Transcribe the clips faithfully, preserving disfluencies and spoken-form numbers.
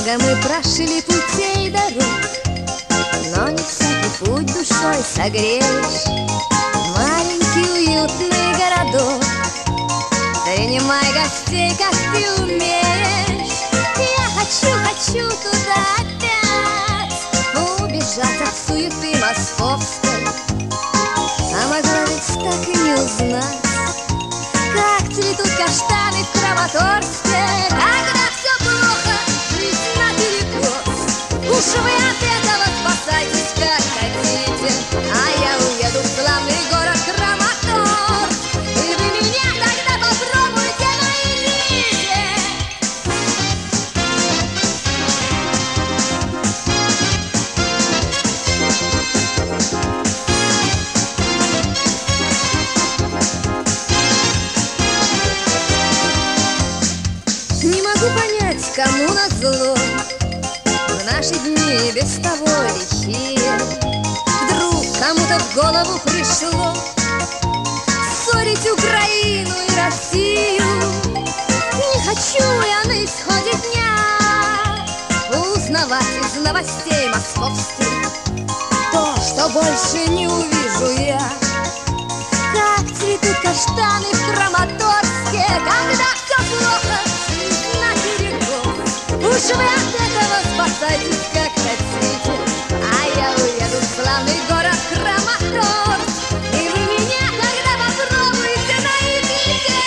Много мы прошли путей и дорог, но не всякий путь душой согреешь. Маленький уютный городок, принимай гостей, как ты умеешь. Я хочу, хочу туда опять убежать от суеты московской. А могла ведь так и не узнать, как цветут каштаны в Краматорске. Когда все плохо, жизнь наперекос, уж вы от этого спасайтесь как хотите. А я уеду в славный город Краматорск, и вы меня тогда попробуйте найдите. Не могу понять, кому назло в наши дни без того лихие. Вдруг кому-то в голову пришло ссорить Украину и Россию. Не хочу я на исходе дня узнавать из новостей московских то, что больше не увижу я. Как цветут каштаны в Краматорске, когда все плохо, уж вы от этого спасайтесь как хотите. А я уеду в славный город Краматорск, и вы меня тогда попробуйте найдите.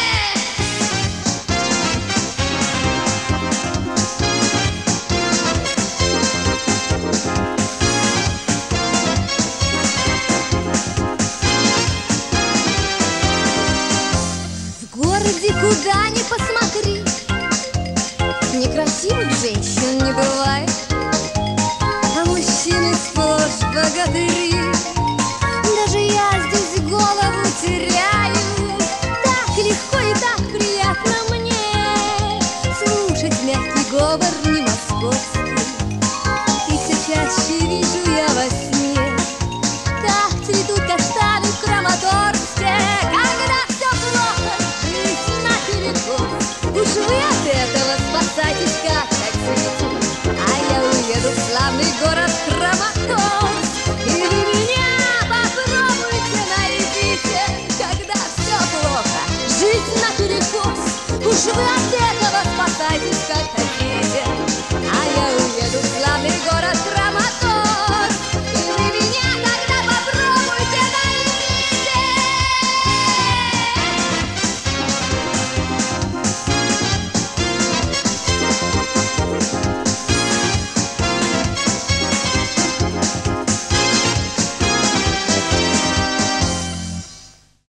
В городе куда ни посмотри, некрасивых женщин не бывает, а мужчины сплошь богатыри. Даже я здесь голову теряю, так легко и так приятно мне слушать мягкий говор не московский. И все чаще вижу